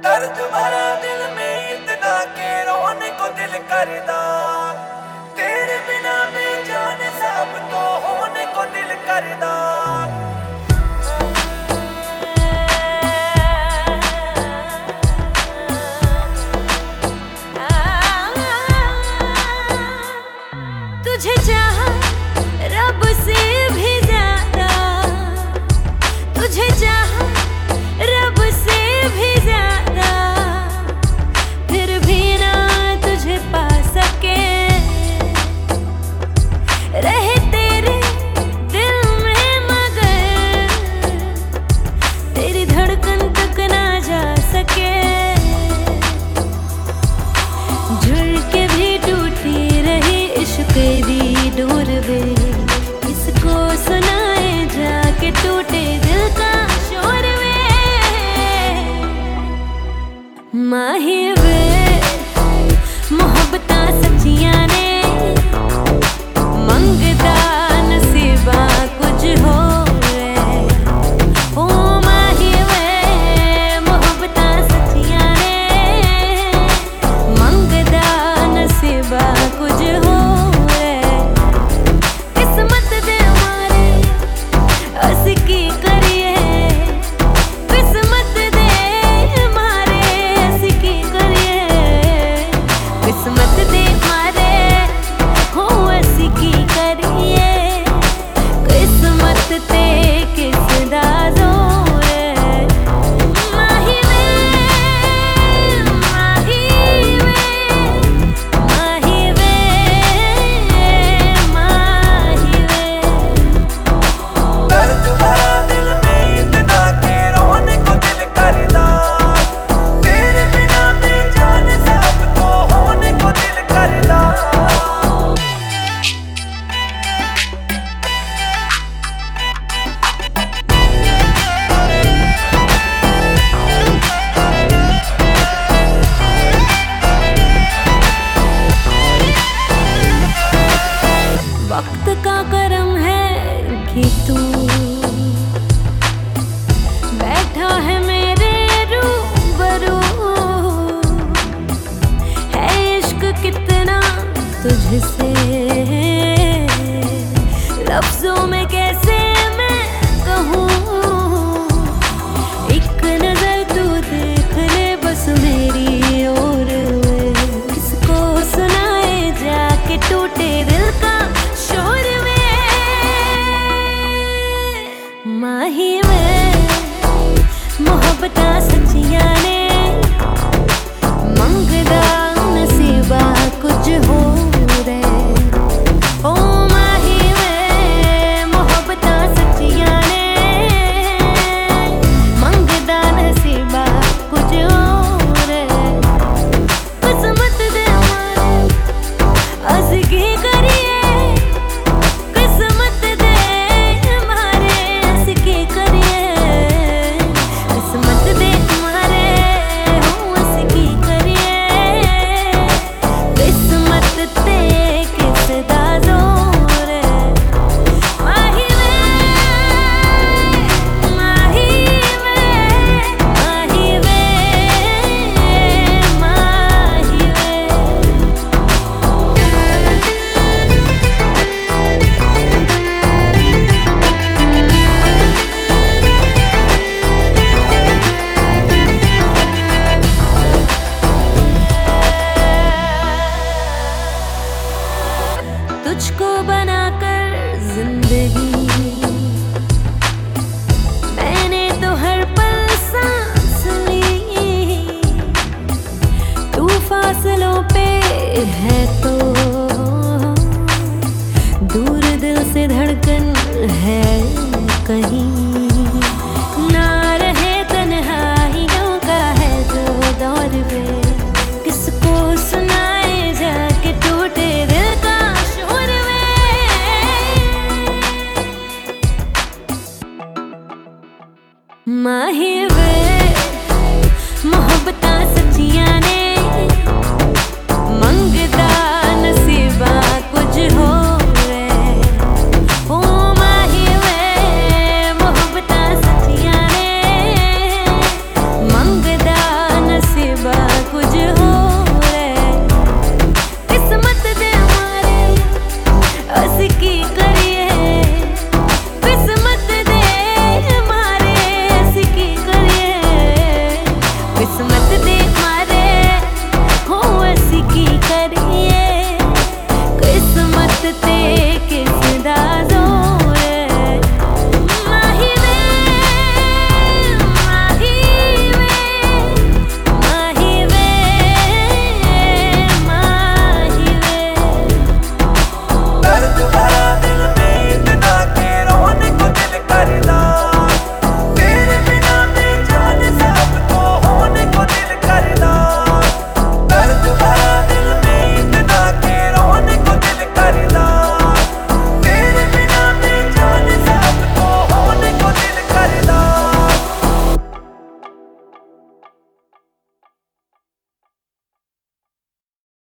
दर्द भरा दिल में इतना के रोने को दिल करदा, तेरे बिना बेजान सब तो होने को दिल करदा। तुझे चाहा रब से भी ज्यादा, तुझे चाहा रब से भी ज्यादा, फिर भी ना तुझे पा सके, रहे तेरे दिल में मगर तेरी धड़कन तक ना जा सके। जुड़ के भी टूटी रही इश्क दी डोर वे, किसको सुनाए जाके टूटे दिल का शोर वे। माही वे मोहब्बतां सच्चियां ने, मंगदा नसीबा कुछ हो वे। ओ माही वे मोहब्बतां सच्चियां ने, मंगदा नसीबा कुछ हो। की करिए किस्मत दे मारे, ऐसी की करिए किस्मत दे मारे, हो ऐसी की करिए किस्मत ते किस दा जोर है। माही वे माही वे माही वे माही वे। दर्द भरा दिल में इतना के रोने को दिल करदा, तेरे बिना बेजान सब तो होने को दिल करदा। वक्त का करम है कि तू बैठा है मेरे रूबरू, है इश्क कितना तुझसे लफ्जों में कैसे मैं कहूँ। एक नजर तू देख ले बस मेरी ओर, किसको सुनाए जाके टूटे दिल का शोर वे। माही वे मोहब्बतां सच्चियां ने, मंगदा नसीबा कुछ हो रे। ओ माही वे मोहब्बतां सच्चियां ने, मंगदा नसीबा कुछ हो रे किस्मत दे मारे, अस की करिए किस्मत दे मारे, ऐसी की करिए किस्मत दे मारे, हो ऐसी की करिए किस्मत ते किस दा जोर है। माही वे माही वे माही वे माही वे। तुझको बनाकर जिंदगी मैंने तो हर पल सांस ली, तू फासलों पे है तो दूर दिल से धड़कन है कहीं, ना रहे तन्हाइयों का है जो दौर वे, किसको सुनाए जाके टूटे दिल का शोर वे। माही वे मोहब्बतां सच्चियां ने,